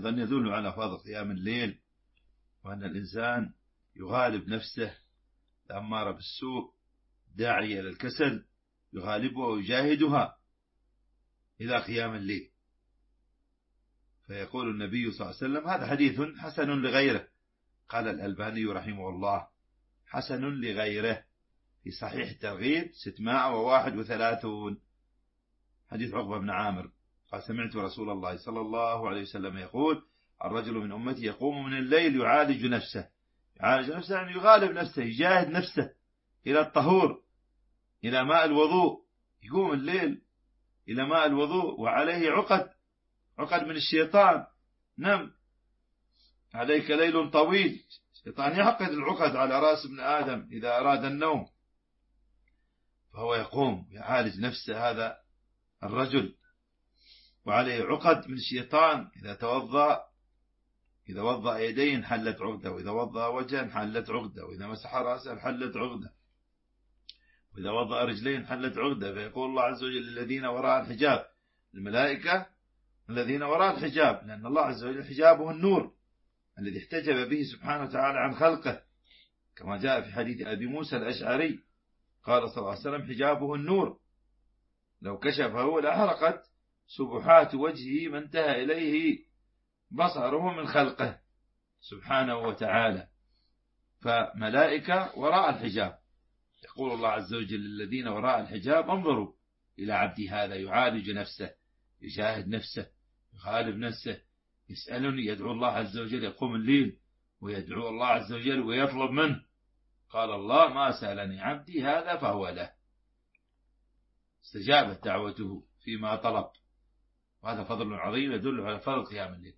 أيضا يدل على فضل قيام الليل، وأن الإنسان يغالب نفسه الأمارة بالسوء داعية إلى الكسل، يغالبها ويجاهدها إلى قيام الليل. فيقول النبي صلى الله عليه وسلم: هذا حديث حسن لغيره. قال الألباني رحمه الله: حسن لغيره في صحيح الترغيب 631. حديث عقبة بن عامر قال: سمعت رسول الله صلى الله عليه وسلم يقول: الرجل من أمتي يقوم من الليل يعالج نفسه. يعالج نفسه يعني يغالب نفسه، يجاهد نفسه إلى الطهور، إلى ماء الوضوء. يقوم الليل إلى ماء الوضوء وعليه عقد من الشيطان. نم عليك ليل طويل، الشيطان يعقد العقد على رأس ابن آدم إذا أراد النوم، فهو يقوم يعالج نفسه هذا الرجل، وعليه عقد من الشيطان. إذا وضأ يدين حلت عقدة، وإذا وضأ وجها حلت عقدة، وإذا مسح رأسه حلت عقدة، وإذا وضأ رجلين حلت عقدة. فيقول الله عز وجل: الذين وراء الحجاب، الملائكة الذين وراء الحجاب، لأن الله عز وجل حجابه النور الذي احتجب به سبحانه وتعالى عن خلقه، كما جاء في حديث أبي موسى الأشعري قال صلى الله عليه وسلم: حجابه النور، لو كشفه لأحرقت سبحات وجهه ما انتهى إليه بصره من خلقه سبحانه وتعالى. فملائكة وراء الحجاب. يقول الله عز وجل: الذين وراء الحجاب انظروا إلى عبدي هذا يعالج نفسه، يجاهد نفسه، يغالب نفسه، يسألني، يدعو الله عز وجل، يقوم الليل ويدعو الله عز وجل ويطلب منه. قال الله: ما سألني عبدي هذا فهو له، استجابت دعوته فيما طلب. وهذا فضل عظيم يدل على فضل قيام الليل.